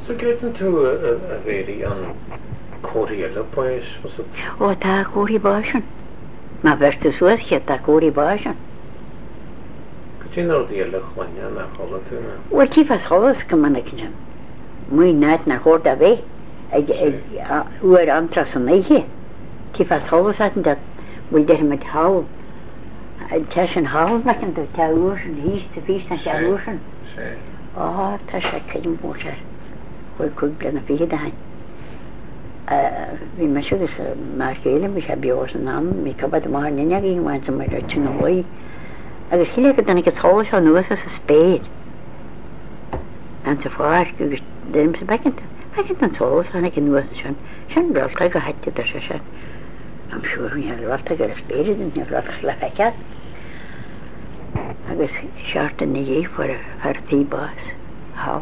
So greitin tú a bhéí an cóiríile buis was it? Ó tá cóirí báisian. Má bheirtu suasche tá cóirí báisian. Go dtí nó díile chuine na chola túna? Bhfuil tífas cholas go manaic sin. Mui náit na chóir a bheith ag uair antras an éige. Tífas cholas at dat bhfuil de mit há te sin há mecin do te úr an hís de fís na te úr. sé. Á tá sé céim bó sé. Bhfuil cúig blina fi dain. Bhí me sigus mar chéile bhí sé beos an am, mí cabad mar nine í bhaint mar tin bhí. Agus chiile go dana gus hála se nuas a spéid. An sa fáir gus déim sa becinta. Becinta an sálas anna cin nuas sin. Sin bralta go haite dar se sin. Am siúr ní ralta gur a spéid ní ralta le feicead. Agus searta na dhé ar tíbás. Há.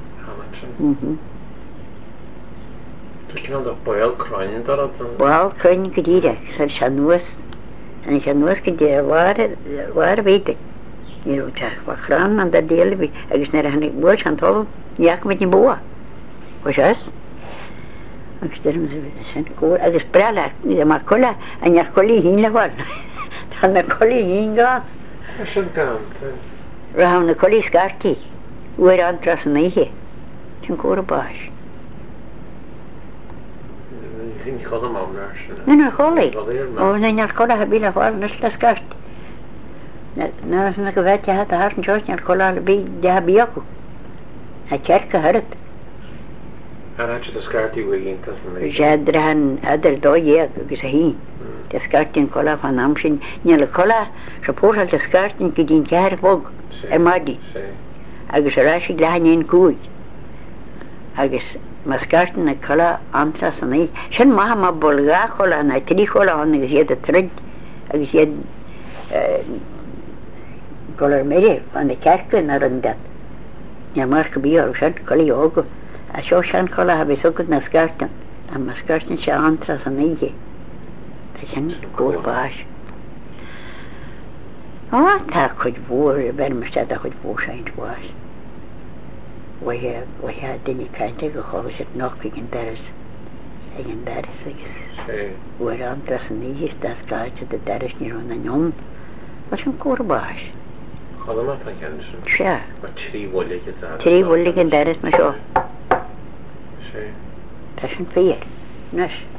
Dus cin an bail crain dar Well, chuin go díire sa se nuas. En se nuas go dé war bhéite. Ní teach fa chrán an da déala bhí agus na hannig bhil an tal neach mit ní bua. Was es? Agus dyrm sin cór agus brela ní mar cola a neach colí hín le bhil. Tá na colí hín gá. sin gan. Ra na colí scartí uair antras an éige. Sin cór a báis. Hín chola má Na cholí. Ó na neach cola ha bíle bhil nas le scart. Na na go bheith hat a hásan teos neach cola bí de ha bíacu. A cerca harad. An the scarty wigin tasna. Jadran adar dóiag agus a hín. De scartin cola fan amsin ní le cola sa pósal de scartin go dín cear fog ar madi. Agus a ráisi lehain cúig. Agus ma scartin na cola antras an é. Sin maha ma bolga cola na trí cola an agus iad a trid agus iad colar mire an de cerca na randat. Ní mar go bí ar sin colí ógu. A seo sean cola ha besogad na scartan. A ma scartan se antras an éige. Tá sin cór báis. Á tá chuid bhór bermastad a chuid bhór seint báis. Waithe duine cainte go cholas it nach an daras agus. Bhfuir antras an éige da scarta de daras ní ron na nhom. Tá sin cór báis. Chola má can sin. Se. Trí bhólig it. Trí bhólig an daras ma seo. sé. Tá sin fér. Nes.